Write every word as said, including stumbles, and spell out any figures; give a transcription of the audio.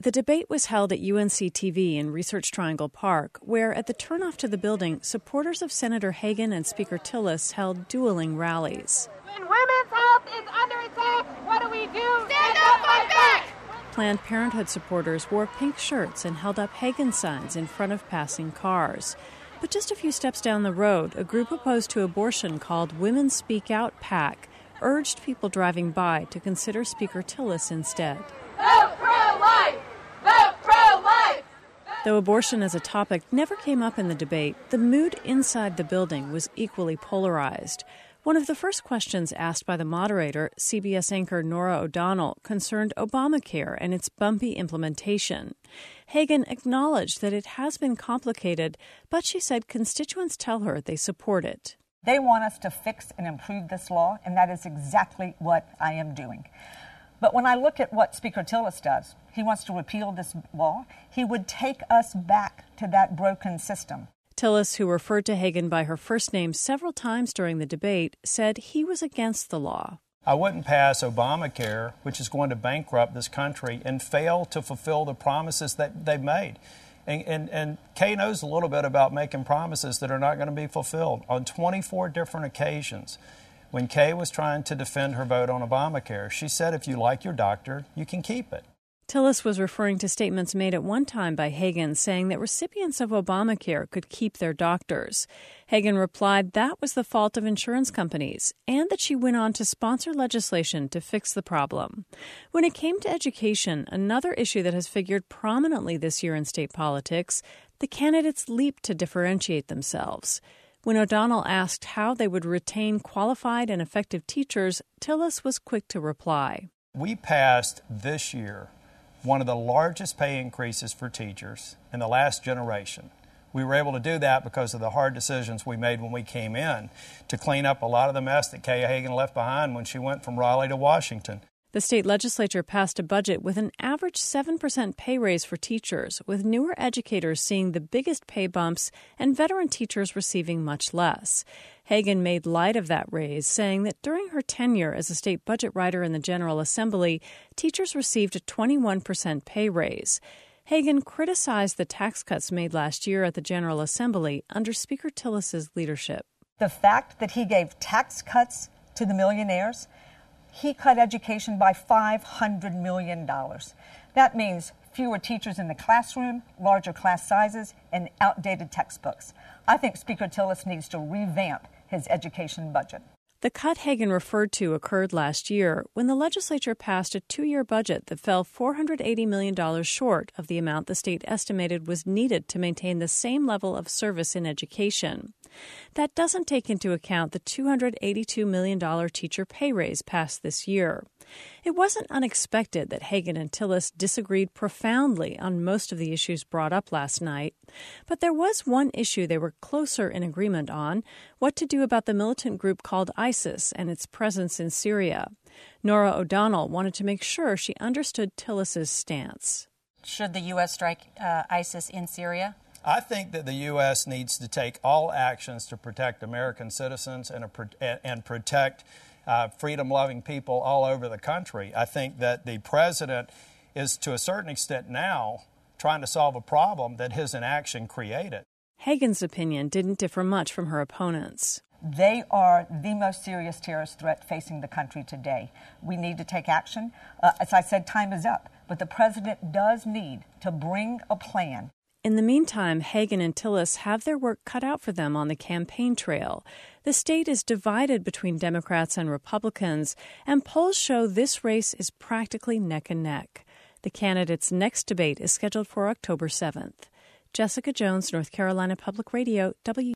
The debate was held at U N C T V in Research Triangle Park, where at the turnoff to the building, supporters of Senator Hagan and Speaker Tillis held dueling rallies. When women's health is under attack, what do we do? Stand up, fight back! Planned Parenthood supporters wore pink shirts and held up Hagan signs in front of passing cars. But just a few steps down the road, a group opposed to abortion called Women Speak Out PAC urged people driving by to consider Speaker Tillis instead. Vote pro-life! Vote pro-life! Though abortion as a topic never came up in the debate, the mood inside the building was equally polarized. One of the first questions asked by the moderator, C B S anchor Norah O'Donnell, concerned Obamacare and its bumpy implementation. Hagan acknowledged that it has been complicated, but she said constituents tell her they support it. They want us to fix and improve this law, and that is exactly what I am doing. But when I look at what Speaker Tillis does, he wants to repeal this law. He would take us back to that broken system. Tillis, who referred to Hagan by her first name several times during the debate, said he was against the law. I wouldn't pass Obamacare, which is going to bankrupt this country, and fail to fulfill the promises that they've made. And, and, and Kay knows a little bit about making promises that are not going to be fulfilled. On twenty-four different occasions, when Kay was trying to defend her vote on Obamacare, she said if you like your doctor, you can keep it. Tillis was referring to statements made at one time by Hagan saying that recipients of Obamacare could keep their doctors. Hagan replied that was the fault of insurance companies and that she went on to sponsor legislation to fix the problem. When it came to education, another issue that has figured prominently this year in state politics, the candidates leaped to differentiate themselves. When O'Donnell asked how they would retain qualified and effective teachers, Tillis was quick to reply. We passed this year one of the largest pay increases for teachers in the last generation. We were able to do that because of the hard decisions we made when we came in to clean up a lot of the mess that Kay Hagan left behind when she went from Raleigh to Washington. The state legislature passed a budget with an average seven percent pay raise for teachers, with newer educators seeing the biggest pay bumps and veteran teachers receiving much less. Hagan made light of that raise, saying that during her tenure as a state budget writer in the General Assembly, teachers received a twenty-one percent pay raise. Hagan criticized the tax cuts made last year at the General Assembly under Speaker Tillis's leadership. The fact that he gave tax cuts to the millionaires, he cut education by five hundred million dollars. That means fewer teachers in the classroom, larger class sizes, and outdated textbooks. I think Speaker Tillis needs to revamp his education budget. The cut Hagan referred to occurred last year when the legislature passed a two-year budget that fell four hundred eighty million dollars short of the amount the state estimated was needed to maintain the same level of service in education. That doesn't take into account the two hundred eighty-two million dollars teacher pay raise passed this year. It wasn't unexpected that Hagan and Tillis disagreed profoundly on most of the issues brought up last night. But there was one issue they were closer in agreement on, what to do about the militant group called ISIS and its presence in Syria. Norah O'Donnell wanted to make sure she understood Tillis's stance. Should the U S strike uh, ISIS in Syria? I think that the U S needs to take all actions to protect American citizens and, a, and protect uh, freedom-loving people all over the country. I think that the president is, to a certain extent now, trying to solve a problem that his inaction created. Hagan's opinion didn't differ much from her opponents. They are the most serious terrorist threat facing the country today. We need to take action. Uh, as I said, time is up. But the president does need to bring a plan. In the meantime, Hagan and Tillis have their work cut out for them on the campaign trail. The state is divided between Democrats and Republicans, and polls show this race is practically neck and neck. The candidates' next debate is scheduled for October seventh. Jessica Jones, North Carolina Public Radio, W.